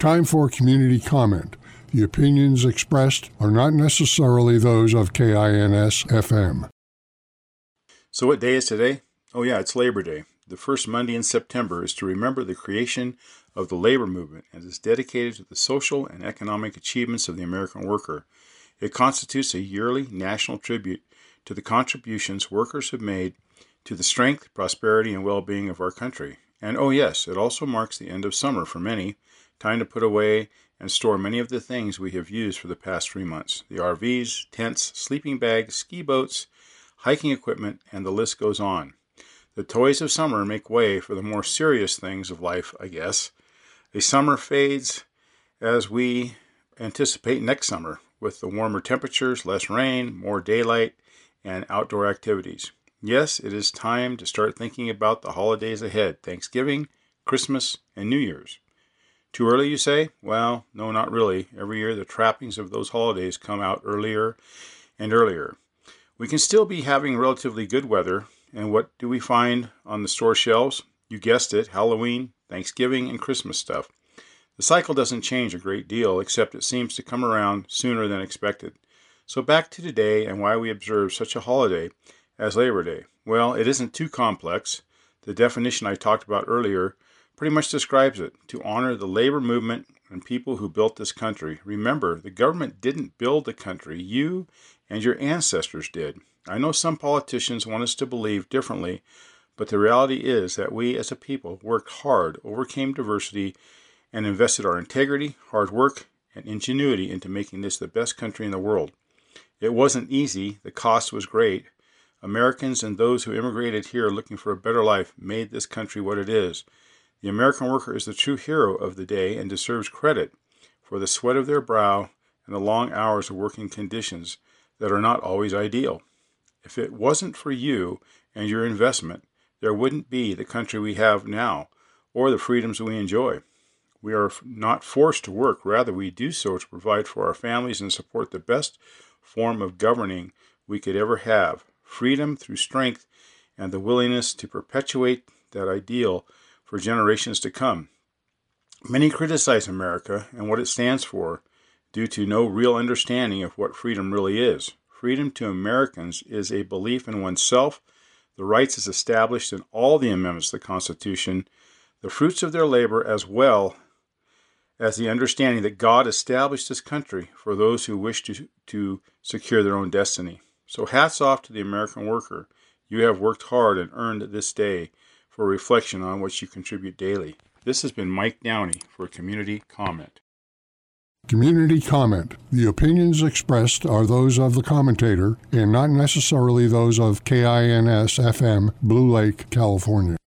Time for community comment. The opinions expressed are not necessarily those of KINS-FM. So what day is today? Oh yeah, it's Labor Day. The first Monday in September is to remember the creation of the labor movement and is dedicated to the social and economic achievements of the American worker. It constitutes a yearly national tribute to the contributions workers have made to the strength, prosperity, and well-being of our country. And oh yes, it also marks the end of summer for many, time to put away and store many of the things we have used for the past 3 months. The RVs, tents, sleeping bags, ski boats, hiking equipment, and the list goes on. The toys of summer make way for the more serious things of life, I guess. A summer fades as we anticipate next summer, with the warmer temperatures, less rain, more daylight, and outdoor activities. Yes, it is time to start thinking about the holidays ahead, Thanksgiving, Christmas, and New Year's. Too early, you say? Well, no, not really. Every year the trappings of those holidays come out earlier and earlier. We can still be having relatively good weather, and what do we find on the store shelves? You guessed it, Halloween, Thanksgiving, and Christmas stuff. The cycle doesn't change a great deal, except it seems to come around sooner than expected. So back to today and why we observe such a holiday as Labor Day. Well, it isn't too complex. The definition I talked about earlier pretty much describes it: to honor the labor movement and people who built this country. Remember, the government didn't build the country. You and your ancestors did. I know some politicians want us to believe differently, but the reality is that we as a people worked hard, overcame diversity, and invested our integrity, hard work, and ingenuity into making this the best country in the world. It wasn't easy. The cost was great. Americans and those who immigrated here looking for a better life made this country what it is. The American worker is the true hero of the day and deserves credit for the sweat of their brow and the long hours of working conditions that are not always ideal. If it wasn't for you and your investment, there wouldn't be the country we have now or the freedoms we enjoy. We are not forced to work. Rather, we do so to provide for our families and support the best form of governing we could ever have. Freedom through strength and the willingness to perpetuate that ideal for generations to come. Many criticize America and what it stands for due to no real understanding of what freedom really is. Freedom to Americans is a belief in oneself, the rights as established in all the amendments of the Constitution, the fruits of their labor, as well as the understanding that God established this country for those who wish to secure their own destiny. So hats off to the American worker. You have worked hard and earned this day for reflection on what you contribute daily. This has been Mike Downey for Community Comment. Community comment. The opinions expressed are those of the commentator and not necessarily those of KINS-FM, Blue Lake, California.